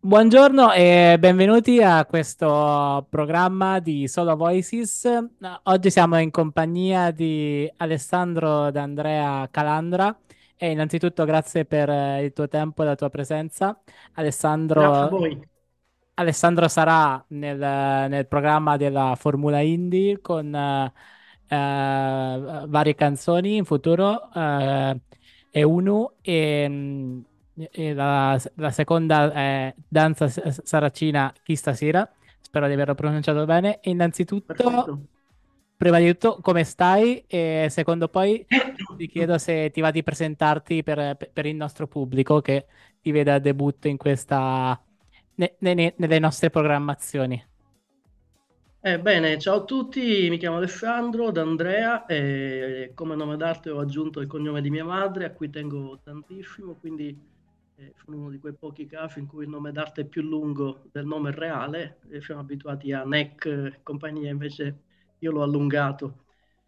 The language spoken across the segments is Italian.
Buongiorno e benvenuti a questo programma di Solo Voices. Oggi siamo in compagnia di Alessandro D'Andrea Calandra e innanzitutto grazie per il tuo tempo e la tua presenza. Grazie a Alessandro, voi. Alessandro sarà nel programma della Formula Indy con varie canzoni in futuro e uno e la seconda è Danza Saracina chi stasera. Spero di averlo pronunciato bene. E innanzitutto, Perfetto. prima di tutto, come stai? E secondo poi ti chiedo se ti va di presentarti per il nostro pubblico che ti vede a debutto in nelle nostre programmazioni. Bene, ciao a tutti, mi chiamo Alessandro D'Andrea e come nome d'arte ho aggiunto il cognome di mia madre, a cui tengo tantissimo, quindi sono uno di quei pochi casi in cui il nome d'arte è più lungo del nome reale, e siamo abituati a NEC e compagnia, invece io l'ho allungato.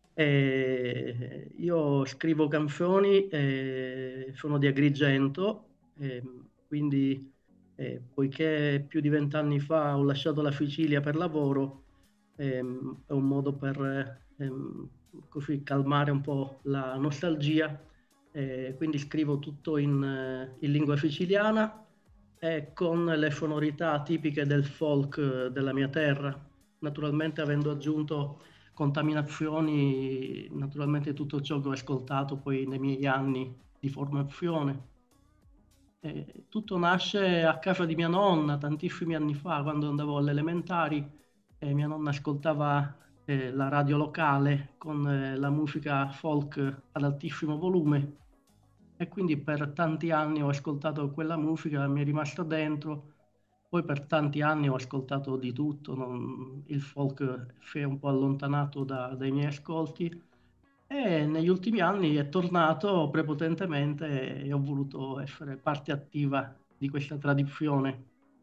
Io scrivo canzoni, sono di Agrigento, quindi poiché più di 20 anni fa ho lasciato la Sicilia per lavoro, è un modo per così calmare un po' la nostalgia. Quindi scrivo tutto in lingua siciliana e con le sonorità tipiche del folk della mia terra, naturalmente avendo aggiunto contaminazioni, naturalmente tutto ciò che ho ascoltato poi nei miei anni di formazione. Tutto nasce a casa di mia nonna tantissimi anni fa, quando andavo alle elementari, mia nonna ascoltava la radio locale con la musica folk ad altissimo volume e quindi per tanti anni ho ascoltato quella musica, mi è rimasta dentro. Poi per tanti anni ho ascoltato di tutto, il folk si è un po' allontanato dai miei ascolti e negli ultimi anni è tornato prepotentemente e ho voluto essere parte attiva di questa tradizione.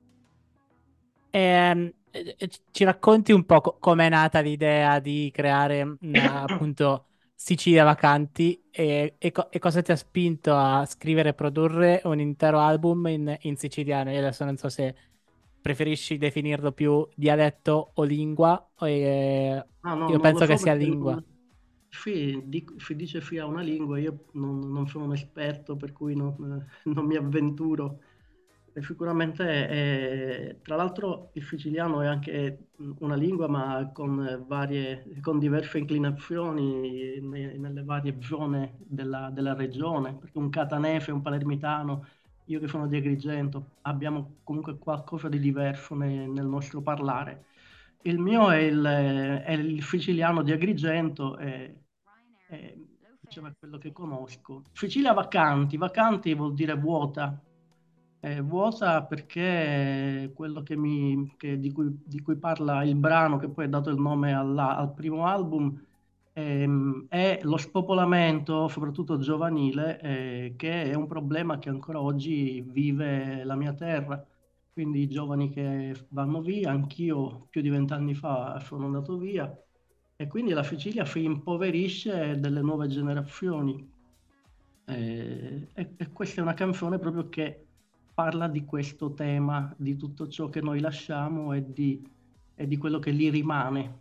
Ci racconti un po' com'è nata l'idea di creare appunto Sicilia Vacanti e cosa ti ha spinto a scrivere e produrre un intero album in siciliano? Io adesso non so se preferisci definirlo più dialetto o lingua, Ah no, io non lo penso che so sia perché lingua. sì, si dice sia una lingua, io non sono un esperto per cui non mi avventuro. E sicuramente, tra l'altro il siciliano è anche una lingua ma con diverse inclinazioni nelle varie zone della regione, perché un catanese, un palermitano, io che sono di Agrigento, abbiamo comunque qualcosa di diverso nel nostro parlare. Il mio è il siciliano di Agrigento e, diciamo, è quello che conosco. Sicilia vacanti, vacanti vuol dire vuota. Vuota perché quello di cui parla il brano, che poi ha dato il nome al primo album, è lo spopolamento, soprattutto giovanile, che è un problema che ancora oggi vive la mia terra. Quindi i giovani che vanno via, anch'io più di 20 anni fa sono andato via, e quindi la Sicilia si impoverisce delle nuove generazioni. E questa è una canzone proprio che parla di questo tema, di tutto ciò che noi lasciamo e di quello che lì rimane.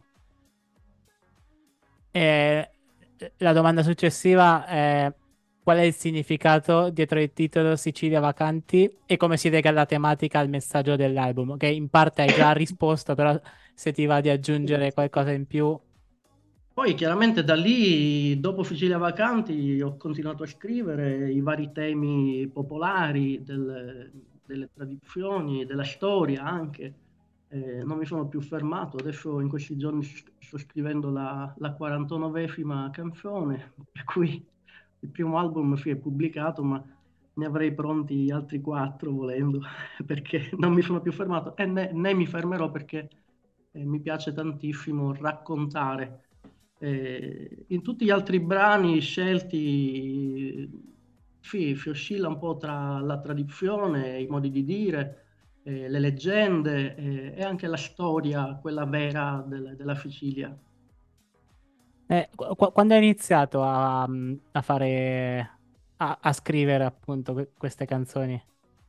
E la domanda successiva è qual è il significato dietro il titolo Sicilia Vacanti e come si lega la tematica al messaggio dell'album? Che in parte hai già risposto, però se ti va di aggiungere qualcosa in più. Poi chiaramente da lì, dopo Sicilia Vacanti, ho continuato a scrivere i vari temi popolari delle tradizioni, della storia anche. Non mi sono più fermato, adesso in questi giorni sto scrivendo la 49esima canzone, per cui il primo album si è pubblicato, ma ne avrei pronti altri quattro volendo, perché non mi sono più fermato e né mi fermerò perché mi piace tantissimo raccontare. In tutti gli altri brani scelti, sì, si oscilla un po' tra la tradizione, i modi di dire, le leggende, e anche la storia, quella vera della Sicilia. Quando hai iniziato a fare, a scrivere appunto queste canzoni?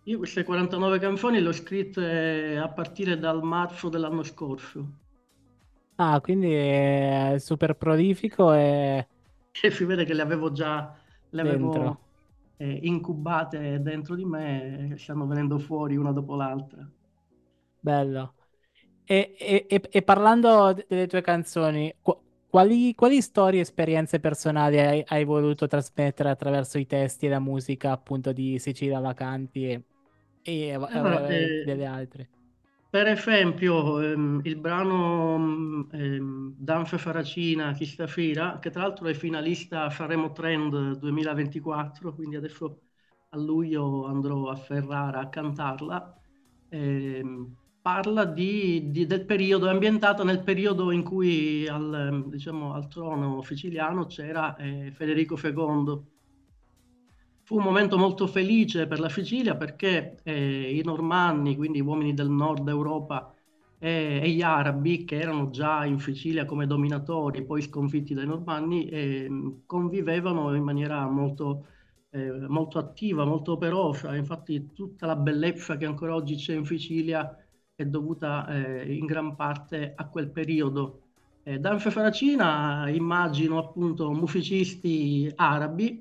Io queste 49 canzoni le ho scritte a partire dal marzo dell'anno scorso, Ah, quindi è super prolifico e e si vede che le dentro. avevo incubate dentro di me e stanno venendo fuori una dopo l'altra. Bello. E parlando delle tue canzoni, quali storie e esperienze personali hai voluto trasmettere attraverso i testi e la musica, appunto, di Sicilia Vacanti Allora, delle altre? per esempio, il brano Danfe Faracina, Chi sta fira, che tra l'altro è finalista a Sanremo Trend 2024, quindi adesso a luglio andrò a Ferrara a cantarla. Parla del periodo, è ambientata nel periodo in cui diciamo, al trono siciliano c'era Federico II. Fu un momento molto felice per la Sicilia perché i Normanni, quindi gli uomini del nord Europa, e gli arabi, che erano già in Sicilia come dominatori, poi sconfitti dai Normanni, convivevano in maniera molto attiva, molto operosa. Infatti tutta la bellezza che ancora oggi c'è in Sicilia è dovuta in gran parte a quel periodo. Danfe Faracina immagino appunto musicisti arabi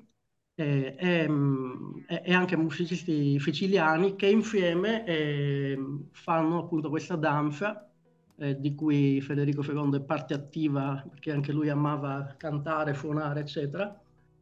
e anche musicisti siciliani che insieme fanno appunto questa danza di cui Federico II è parte attiva perché anche lui amava cantare, suonare, eccetera.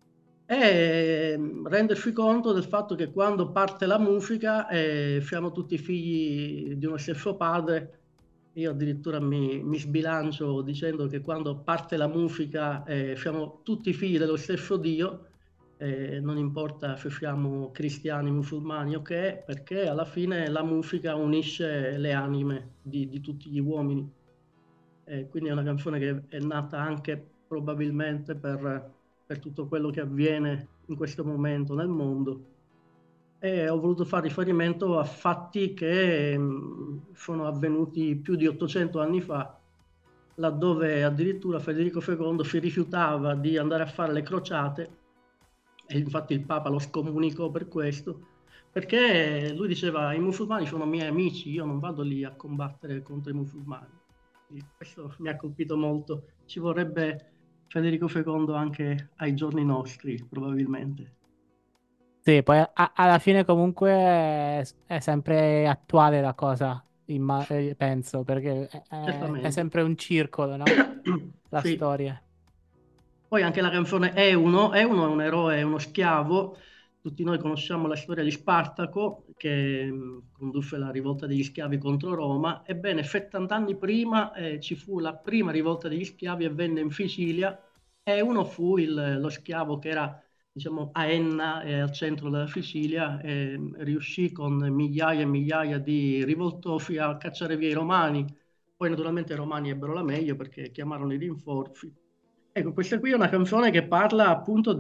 E rendersi conto del fatto che quando parte la musica siamo tutti figli di uno stesso padre. Io addirittura mi sbilancio dicendo che quando parte la musica siamo tutti figli dello stesso Dio, non importa se siamo cristiani, musulmani o che, perché alla fine la musica unisce le anime di tutti gli uomini. Quindi è una canzone che è nata anche probabilmente per tutto quello che avviene in questo momento nel mondo. E ho voluto fare riferimento a fatti che sono avvenuti più di 800 anni fa, laddove addirittura Federico II si rifiutava di andare a fare le crociate, e infatti il Papa lo scomunicò per questo, perché lui diceva i musulmani sono miei amici, io non vado lì a combattere contro i musulmani. Quindi questo mi ha colpito molto. Ci vorrebbe Federico II anche ai giorni nostri, probabilmente. Sì, poi alla fine comunque è sempre attuale la cosa, penso, perché è Certamente. sempre un circolo, no? La Sì. storia. Poi anche la canzone Euno. Euno è un eroe, è uno schiavo. Tutti noi conosciamo la storia di Spartaco che condusse la rivolta degli schiavi contro Roma. Ebbene, 70 anni prima ci fu la prima rivolta degli schiavi, avvenne in Sicilia. Euno fu lo schiavo che era, diciamo, a Enna, al centro della Sicilia, e riuscì con migliaia e migliaia di rivoltosi a cacciare via i Romani. Poi naturalmente i Romani ebbero la meglio perché chiamarono i rinforzi. Ecco, questa qui è una canzone che parla appunto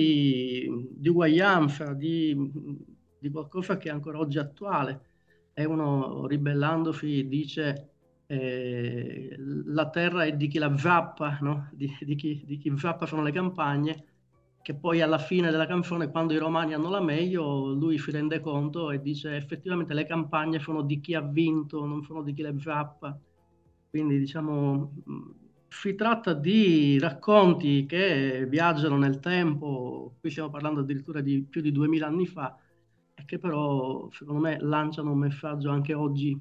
di uguaglianza, di qualcosa che è ancora oggi attuale. E uno ribellandosi dice la terra è di chi la zappa, no? Di chi zappa sono le campagne, che poi alla fine della canzone, quando i romani hanno la meglio, lui si rende conto e dice effettivamente le campagne sono di chi ha vinto, non sono di chi le zappa. Quindi diciamo si tratta di racconti che viaggiano nel tempo, qui stiamo parlando addirittura di più di 2000 anni fa, e che però secondo me lanciano un messaggio anche oggi.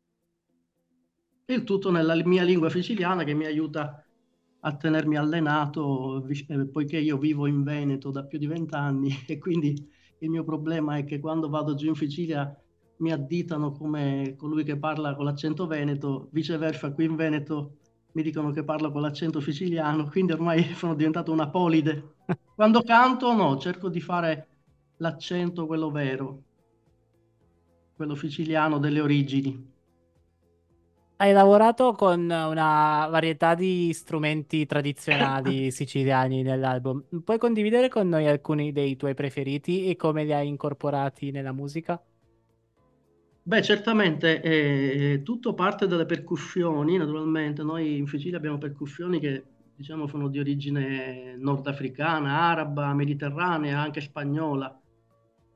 Il tutto nella mia lingua siciliana che mi aiuta a tenermi allenato, poiché io vivo in Veneto da più di 20 anni e quindi il mio problema è che quando vado giù in Sicilia mi additano come colui che parla con l'accento veneto, viceversa qui in Veneto mi dicono che parlo con l'accento siciliano, quindi ormai sono diventato una polide. Quando canto no, cerco di fare l'accento quello vero, quello siciliano delle origini. Hai lavorato con una varietà di strumenti tradizionali siciliani nell'album. Puoi condividere con noi alcuni dei tuoi preferiti e come li hai incorporati nella musica? Beh, certamente tutto parte dalle percussioni, naturalmente. Noi in Sicilia abbiamo percussioni che diciamo sono di origine nordafricana, araba, mediterranea, anche spagnola.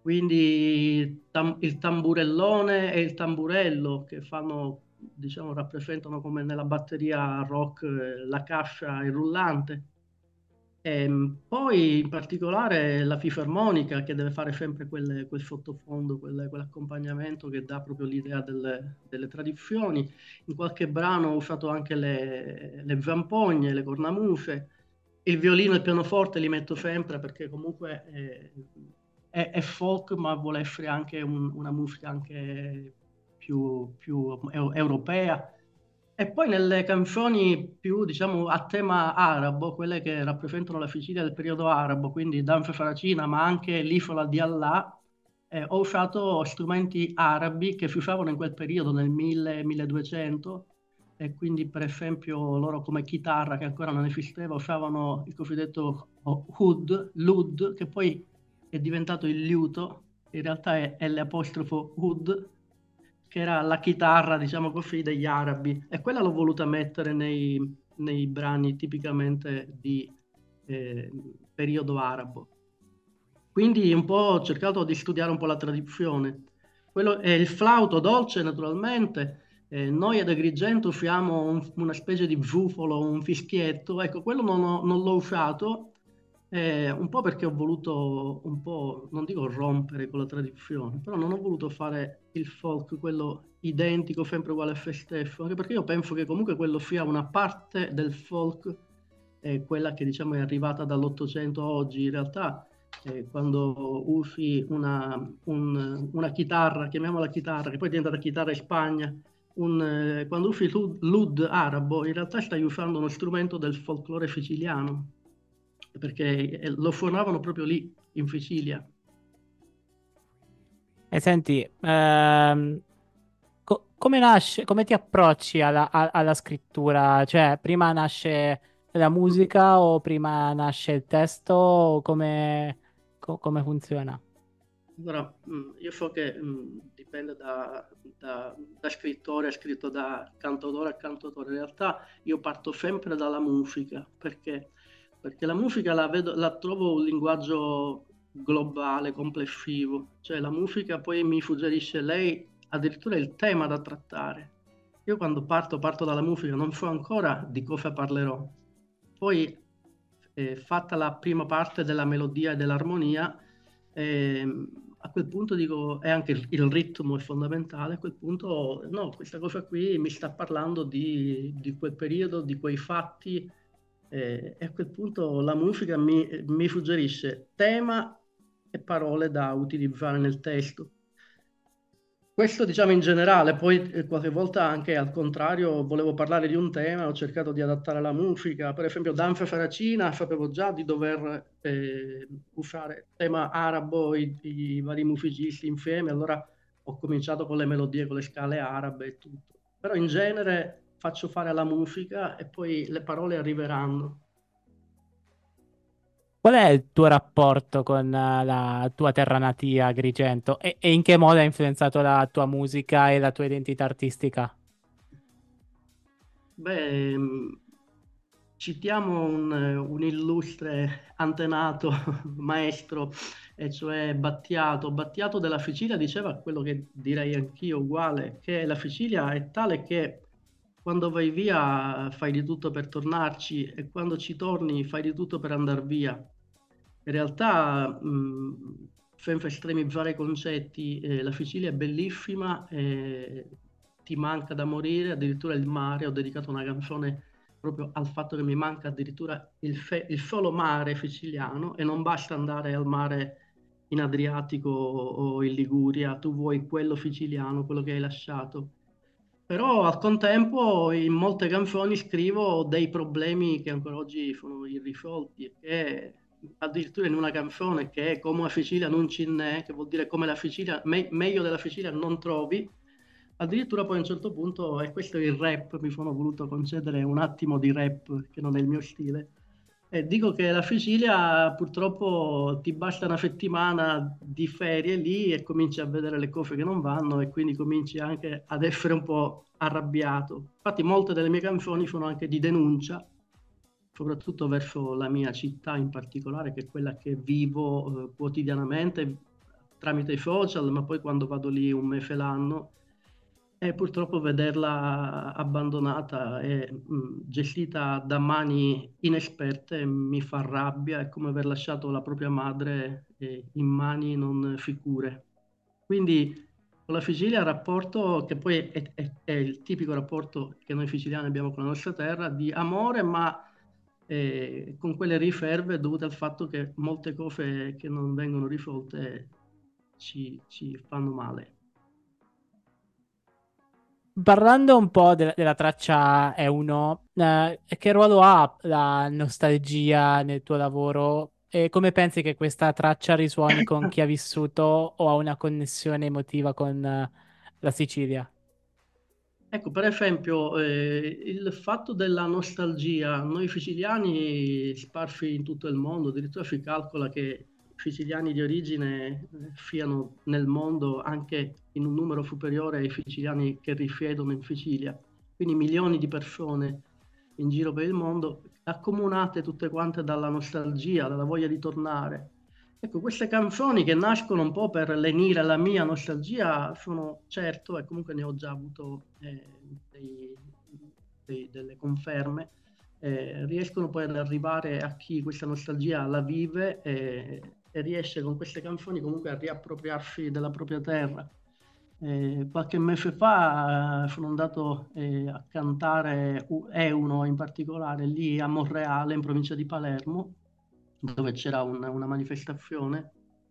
quindi il tamburellone e il tamburello che fanno, diciamo, rappresentano come nella batteria rock la cassa e il rullante. Poi in particolare la fisarmonica che deve fare sempre quel sottofondo, quell'accompagnamento che dà proprio l'idea delle tradizioni. In qualche brano ho usato anche le zampogne, le cornamuse. Il violino e il pianoforte li metto sempre perché comunque è folk, ma vuole essere anche una musica anche più europea. E poi nelle canzoni più, diciamo, a tema arabo, quelle che rappresentano la Sicilia del periodo arabo, quindi Danfe Faracina, ma anche l'isola di Allah, ho usato strumenti arabi che si usavano in quel periodo, nel 1000-1200, e quindi per esempio loro come chitarra, che ancora non esisteva, usavano il cosiddetto oud, l'oud, che poi è diventato il liuto, in realtà è l'apostrofo oud, che era la chitarra, diciamo così, degli arabi, e quella l'ho voluta mettere nei brani tipicamente di eh, periodo arabo. Quindi un po' ho cercato di studiare un po' la tradizione. Quello è il flauto dolce, naturalmente. Noi ad Agrigento usiamo una specie di zufolo, un fischietto. Ecco, quello non l'ho usato, un po' perché ho voluto un po', non dico rompere con la tradizione, però non ho voluto fare il folk, quello identico, sempre uguale a se stesso, anche perché io penso che comunque quello sia una parte del folk, quella che diciamo è arrivata dall'Ottocento a oggi. In realtà quando usi una chitarra, chiamiamola chitarra, che poi è diventata chitarra in Spagna, quando usi l'oud arabo, in realtà stai usando uno strumento del folklore siciliano, perché lo suonavano proprio lì, in Sicilia. E senti, come nasce, come ti approcci alla scrittura? Cioè, prima nasce la musica o prima nasce il testo o come funziona? Allora, io so che dipende da scrittore a scritto, da cantautore a cantautore. In realtà io parto sempre dalla musica, perché la musica la trovo un linguaggio globale, complessivo. Cioè la musica poi mi suggerisce lei addirittura il tema da trattare. Io quando parto dalla musica, non so ancora di cosa parlerò. Poi, fatta la prima parte della melodia e dell'armonia, a quel punto dico, e anche il ritmo è fondamentale, a quel punto, no, questa cosa qui mi sta parlando di quel periodo, di quei fatti, e a quel punto la musica mi suggerisce tema e parole da utilizzare nel testo. Questo diciamo in generale, poi qualche volta anche al contrario volevo parlare di un tema, ho cercato di adattare la musica, per esempio Danza Faracina sapevo già di dover usare tema arabo, i vari musicisti insieme, allora ho cominciato con le melodie, con le scale arabe e tutto. Però in genere faccio fare alla musica e poi le parole arriveranno. Qual è il tuo rapporto con la tua terra natia, Agrigento, e in che modo ha influenzato la tua musica e la tua identità artistica? Beh, citiamo un illustre antenato, maestro, e cioè Battiato. Battiato della Sicilia diceva quello che direi anch'io uguale, che la Sicilia è tale che quando vai via fai di tutto per tornarci e quando ci torni fai di tutto per andare via. In realtà, senza estremizzare i concetti, la Sicilia è bellissima, ti manca da morire, addirittura il mare, ho dedicato una canzone proprio al fatto che mi manca addirittura il solo mare siciliano e non basta andare al mare in Adriatico o in Liguria, tu vuoi quello siciliano, quello che hai lasciato. Però al contempo in molte canzoni scrivo dei problemi che ancora oggi sono irrisolti, e che addirittura in una canzone che è Come a Sicilia non ci n'è, che vuol dire come la Sicilia, meglio della Sicilia non trovi, addirittura poi a un certo punto, e questo è il rap, mi sono voluto concedere un attimo di rap, che non è il mio stile, e dico che la Sicilia purtroppo ti basta una settimana di ferie lì e cominci a vedere le cose che non vanno e quindi cominci anche ad essere un po' arrabbiato. Infatti molte delle mie canzoni sono anche di denuncia, soprattutto verso la mia città in particolare, che è quella che vivo quotidianamente, tramite i social, ma poi quando vado lì un mese l'anno, e purtroppo vederla abbandonata e gestita da mani inesperte mi fa rabbia, è come aver lasciato la propria madre in mani non sicure. Quindi con la Sicilia il rapporto, che poi è il tipico rapporto che noi siciliani abbiamo con la nostra terra, di amore, ma con quelle riserve dovute al fatto che molte cose che non vengono risolte ci fanno male. Parlando un po' della traccia E1, che ruolo ha la nostalgia nel tuo lavoro e come pensi che questa traccia risuoni con chi ha vissuto o ha una connessione emotiva con la Sicilia? Ecco, per esempio, il fatto della nostalgia, noi siciliani sparsi in tutto il mondo, addirittura si calcola che i siciliani di origine siano nel mondo anche in un numero superiore ai siciliani che risiedono in Sicilia, quindi milioni di persone in giro per il mondo, accomunate tutte quante dalla nostalgia, dalla voglia di tornare. Ecco, queste canzoni che nascono un po' per lenire la mia nostalgia sono certo, e comunque ne ho già avuto dei- delle conferme, riescono poi ad arrivare a chi questa nostalgia la vive e riesce con queste canzoni comunque a riappropriarsi della propria terra. Qualche mese fa sono andato a cantare Euno in particolare lì a Monreale, in provincia di Palermo, dove c'era una manifestazione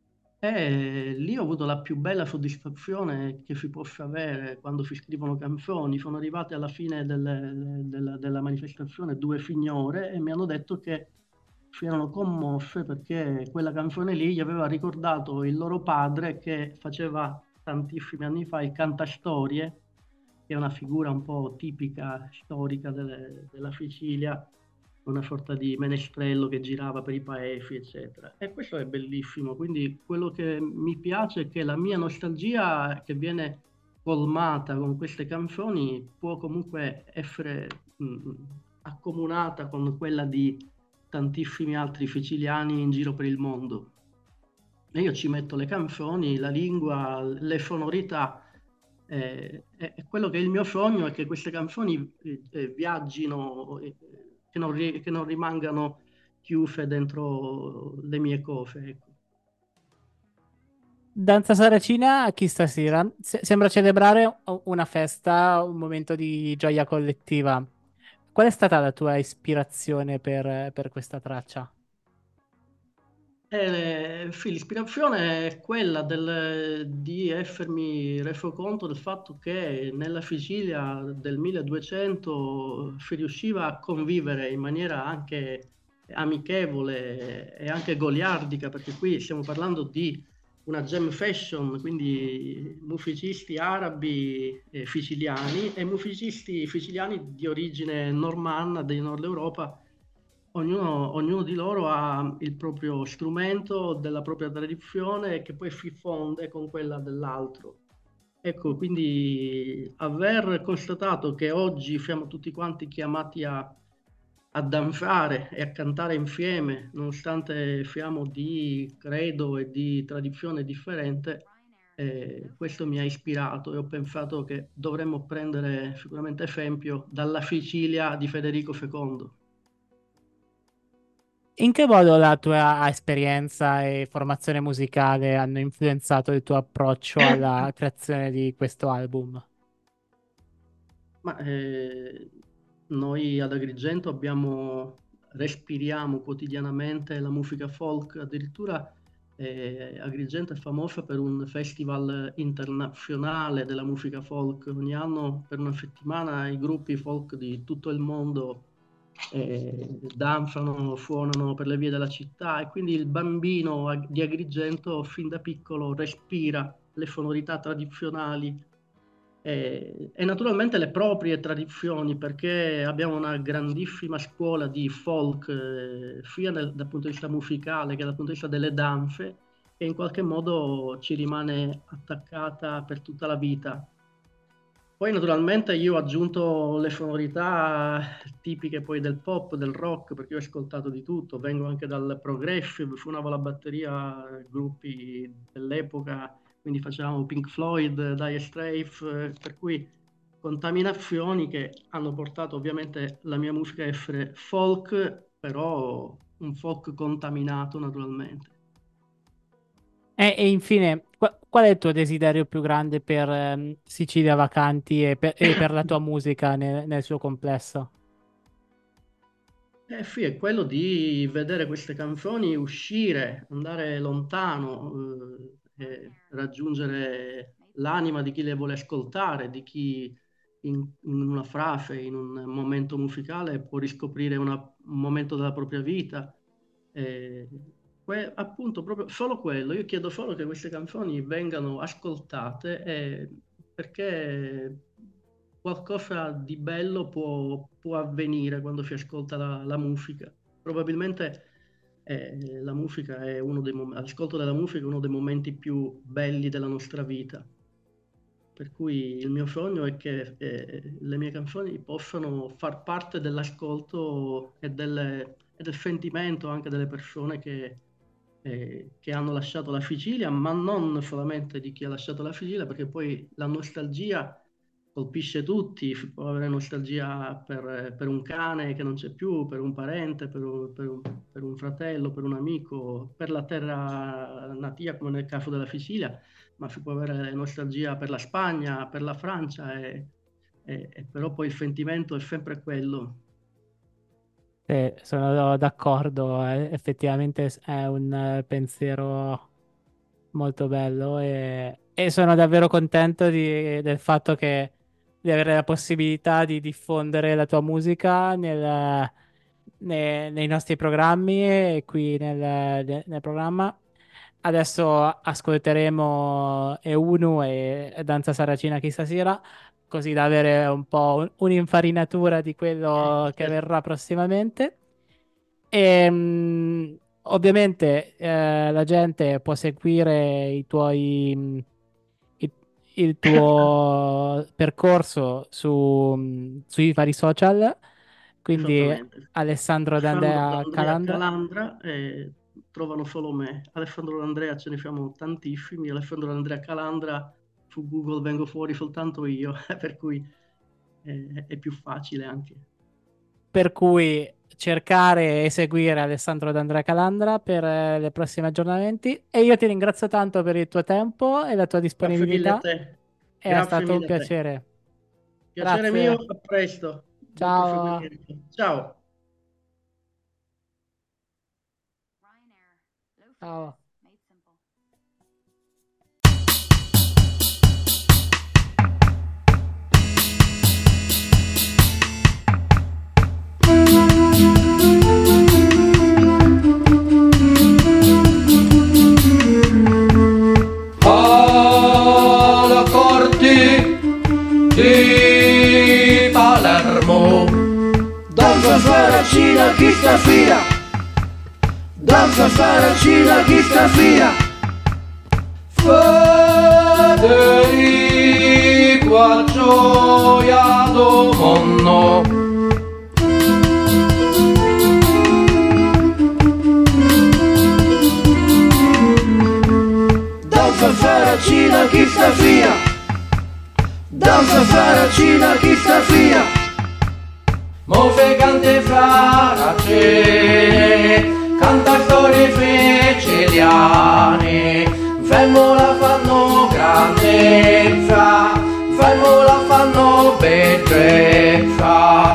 e lì ho avuto la più bella soddisfazione che si possa avere quando si scrivono canzoni. Sono arrivate alla fine della manifestazione due signore e mi hanno detto che si erano commosse perché quella canzone lì gli aveva ricordato il loro padre che faceva tantissimi anni fa il cantastorie, che è una figura un po' tipica, storica della Sicilia, una sorta di menestrello che girava per i paesi, eccetera. E questo è bellissimo. Quindi quello che mi piace è che la mia nostalgia che viene colmata con queste canzoni può comunque essere accomunata con quella di tantissimi altri siciliani in giro per il mondo. E io ci metto le canzoni, la lingua, le sonorità. E quello che è il mio sogno è che queste canzoni viaggino, che non rimangano chiuse dentro le mie cose. Ecco. Danza Saracina a chi stasera? Sembra celebrare una festa, un momento di gioia collettiva. Qual è stata la tua ispirazione per questa traccia? Sì, l'ispirazione è quella di essermi reso conto del fatto che nella Sicilia del 1200 si riusciva a convivere in maniera anche amichevole e anche goliardica, perché qui stiamo parlando di una jam fashion, quindi musicisti arabi e siciliani e musicisti siciliani di origine normanna del nord Europa. Ognuno di loro ha il proprio strumento della propria tradizione che poi si fonde con quella dell'altro. Ecco, quindi aver constatato che oggi siamo tutti quanti chiamati a danzare e a cantare insieme, nonostante siamo di credo e di tradizione differente, questo mi ha ispirato e ho pensato che dovremmo prendere sicuramente esempio dalla Sicilia di Federico II. In che modo la tua esperienza e formazione musicale hanno influenzato il tuo approccio alla creazione di questo album? Ma noi ad Agrigento respiriamo quotidianamente la musica folk, addirittura Agrigento è famosa per un festival internazionale della musica folk. Ogni anno per una settimana i gruppi folk di tutto il mondo danzano, suonano per le vie della città e quindi il bambino di Agrigento fin da piccolo respira le sonorità tradizionali e naturalmente le proprie tradizioni, perché abbiamo una grandissima scuola di folk, sia dal punto di vista musicale che dal punto di vista delle danze, che in qualche modo ci rimane attaccata per tutta la vita. Poi naturalmente io ho aggiunto le sonorità tipiche poi del pop, del rock, perché io ho ascoltato di tutto, vengo anche dal progressive, suonavo la batteria, gruppi dell'epoca, quindi facevamo Pink Floyd, Dire Straits, per cui contaminazioni che hanno portato ovviamente la mia musica a essere folk, però un folk contaminato naturalmente. E infine, qual è il tuo desiderio più grande per Sicilia Vacanti e per la tua musica nel suo complesso? Eh sì, è quello di vedere queste canzoni uscire, andare lontano, e raggiungere l'anima di chi le vuole ascoltare, di chi in una frase, in un momento musicale può riscoprire un momento della propria vita. Eh, appunto, proprio solo quello. Io chiedo solo che queste canzoni vengano ascoltate, perché qualcosa di bello può avvenire quando si ascolta la musica. Probabilmente la musica è l'ascolto della musica è uno dei momenti più belli della nostra vita. Per cui il mio sogno è che le mie canzoni possano far parte dell'ascolto e del sentimento anche delle persone che hanno lasciato la Sicilia, ma non solamente di chi ha lasciato la Sicilia, perché poi la nostalgia colpisce tutti, si può avere nostalgia per un cane che non c'è più, per un parente, per un fratello, per un amico, per la terra natia, come nel caso della Sicilia, ma si può avere nostalgia per la Spagna, per la Francia, e però poi il sentimento è sempre quello. Sono d'accordo, effettivamente è un pensiero molto bello e sono davvero contento del fatto di avere la possibilità di diffondere la tua musica nei nostri programmi e qui nel programma. Adesso ascolteremo Eunu e Danza Saracina chi stasera, così da avere un po' un'infarinatura di quello che Certo, verrà prossimamente. E, ovviamente la gente può seguire i- il tuo percorso sui vari social, quindi esattamente. Alessandro Alessandro D'Andrea D'Andrea Calandra. Calandra, trovano solo me. Alessandro D'Andrea ce ne siamo tantissimi, Alessandro D'Andrea Calandra su Google vengo fuori soltanto io, per cui è più facile anche. Per cui cercare e seguire Alessandro D'Andrea Calandra per i prossimi aggiornamenti. E io ti ringrazio tanto per il tuo tempo e la tua Grazie mille a disponibilità. te, È grazie stato un mille a te. piacere. Piacere mio, Grazie. a presto, buon Ciao. proseguimento. Ciao. Ciao. Alla corte di Palermo danza saracina chi sta fia, danza saracina chi sta fia. Federico a gioia do monno, danza saracina chi sta fia, danza saracina chi sta fia. Mose cante frarace, canta storie siciliane, fermo la fanno grandezza, fermo la fanno bellezza.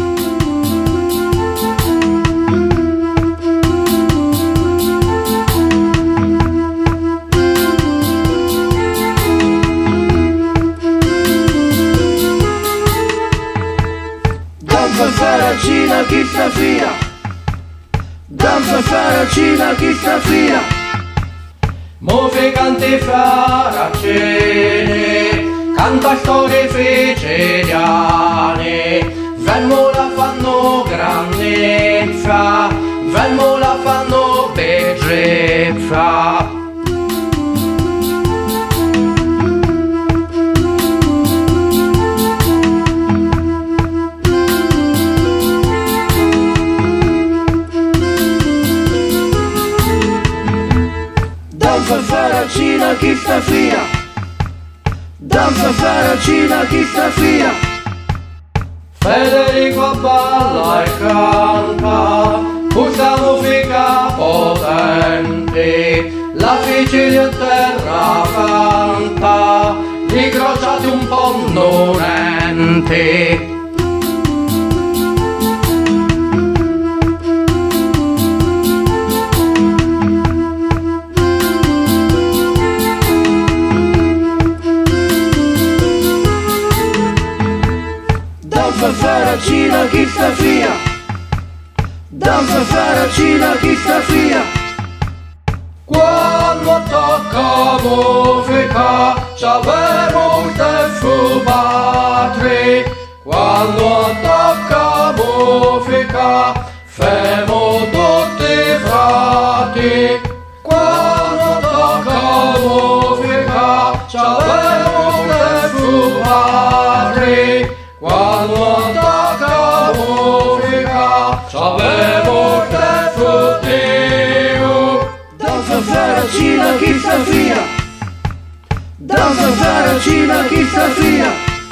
Danza saracina chi sta fia, danza saracina chi sta fia. Mose cante faracene, canta storie siciliane, fermo la fanno grandezza, fermo la fanno bellezza. faracina chi sta fia, danza faracina chi sta fia. Federico balla e canta, questa musica potente, la Sicilia terra canta, di crociati un po' nonenti. Danza faracina chi sta fia, danza faracina chi sta fia. Quando tocca musica c'avevo te fu patri, quando tocca musica femo tutti frati, quando tocca musica c'avevo te fu patri, quando tocca musica c'avevo te fu Dio. Danza faracina chi sta fia, danza faracina chi sta fia.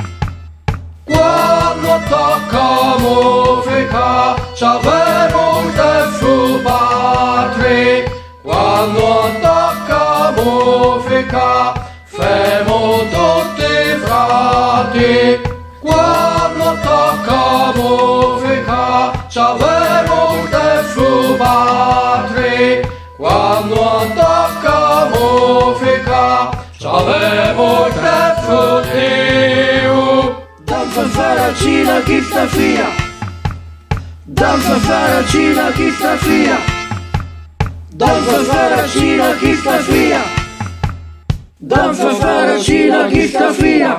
Quando tocca musica c'avevo te fu patri, quando tocca musica femo tutti frati, quando tocca musica c'avevo te fu patri, quando tocca musica c'avevo te fu Dio. Danza faracina chi sta fia, danza faracina chi sta fia, danza faracina chi sta fia, danza faracina chi sta fia.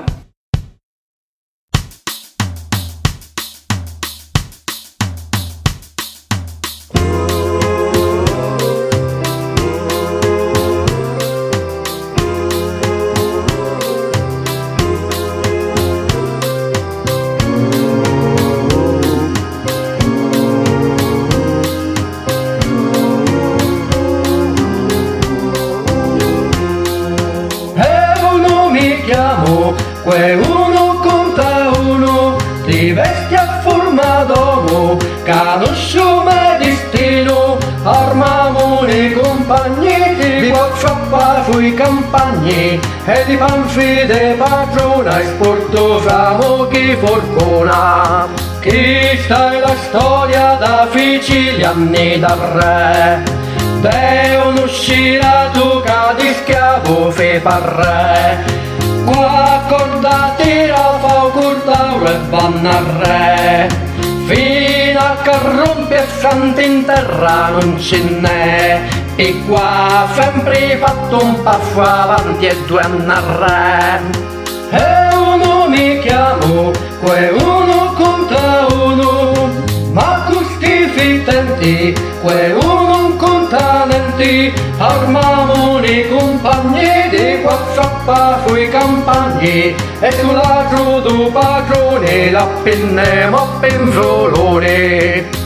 Que uno conta uno, ti vesti a forma d'uomo, conosciamo destino, armamo i compagni, di quattro sui campagni, e di panfi de padrona, e sportofamo chi fortuna. Questa è la storia da siciliani da re, de un uscirato che di schiavo fe parre. Qua corda tira fa curta e vanno a re, fino a che rompe e santi in terra non ce n'è, e qua sempre fatto un passo avanti e due anni a re. E uno mi chiamo, que uno conta uno, ma questi fitenti, que uno contanenti, armamo i compagni di quattro sui campagni, e sulla crudo padrone la pennemo a penzolone.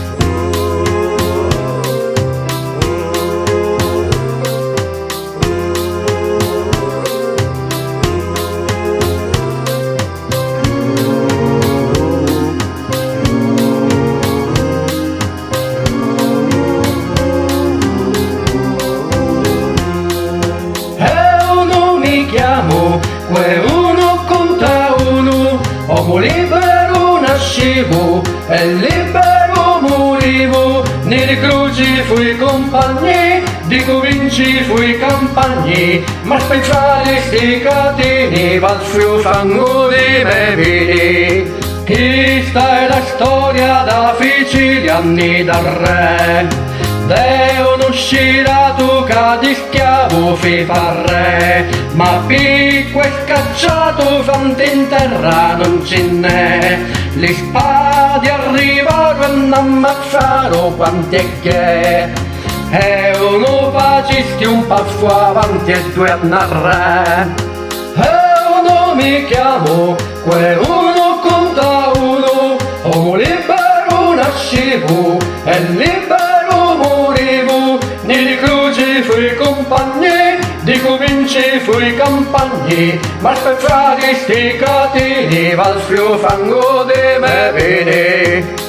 Que uno conta uno, uomo libero nascevo e libero morivo, nelle croci fui compagni, di covinci fui campagni, ma speciali sti cateni val suo fango di me vedi. Questa è la storia da siciliani da re, de uno scirato che di schiavo fi parre, ma picco e scacciato fanti in terra non ce n'è, le spade arrivano e ammazzarono quanti è che, e uno facisti un passo avanti e due a narre. E uno mi chiamo, que uno conta uno, uomo libero nascevo e libero morivo, nelle croci fui compagni, di cominci fui campagni, ma speffrati sti catini, val più fango di me vini.